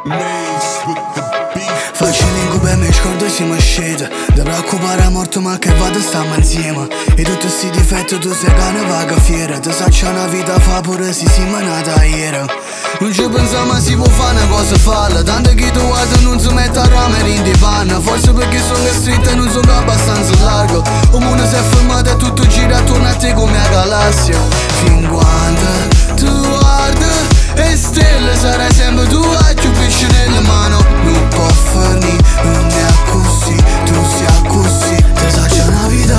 Faccio l'incubo e mi scordo e siamo usciti. Da preoccupare a morto ma che vado stiamo insieme. E tutti sti difetti tu sei che ne vaga fiera. Ti saccia una vita fa pure se si manata ieri. Non ci pensiamo si può fare una cosa falla. Tanto che tu guarda non si mette a ramere in panna. Forse perché sono stretto e non sono abbastanza largo. Il mondo si è fermato e tutto gira attorno a te come a galassia. Fin quando tu guardi e stelle sarai sempre tu a più pesce nelle mani. Non può finire, non è così, tu sei così. Ti saccia una vita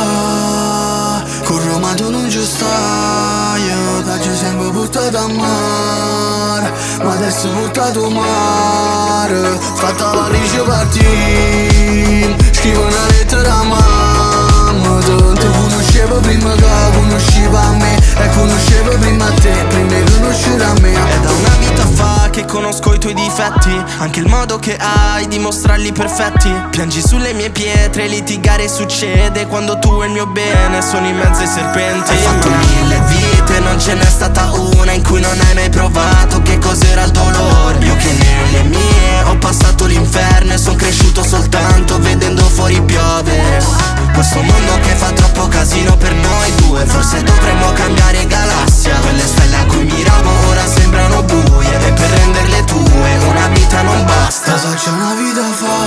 fa, con Roma tu non ci stai. Io t'ho sempre portato a mare, ma adesso portato a mare. Fatta la valigia partire, scrivo una lettera a mamma. Ti conoscevo prima che conosceva me, e conoscevo prima te, prima di conoscere a me. È da una vita fa che conosco i tuoi difetti, anche il modo che hai di mostrarli perfetti. Piangi sulle mie pietre, litigare succede quando tu e il mio bene sono in mezzo ai serpenti. Hai fatto 1000 vite, non ce n'è stata una in cui non hai mai provato che cos'era il dolore. Io che nelle mie ho passato l'inferno e son cresciuto soltanto vedendo fuori piovere. Questo mondo che fa troppo casino per noi due, forse dovremmo cambiare galassia. Quelle stelle a cui miravo ora sembrano buie, e per renderle tue una vita non basta. Ti saccia una vita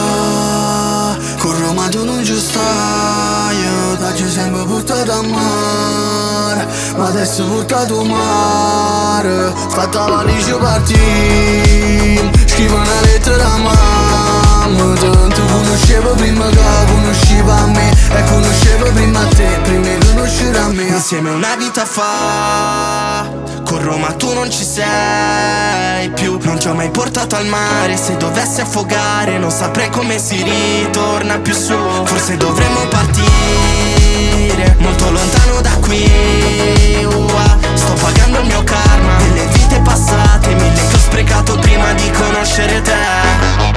fa, con Roma tu non ci stai. Io t'ho sempre portato a mare, ma adesso portato a mare. Fatta la valigia partire, scrivo una lettera a mamma. Ti conoscevo prima che conosceva me, e conoscevo prima te, prima di conoscere a me. Insieme una vita fa, con Roma tu non ci sei più. Non ti ho mai portato al mare, se dovessi affogare non saprei come si ritorna più su. Forse dovremmo partire molto lontano da qui. Sto pagando il mio karma delle vite passate, 1000 che ho sprecato prima di conoscere te.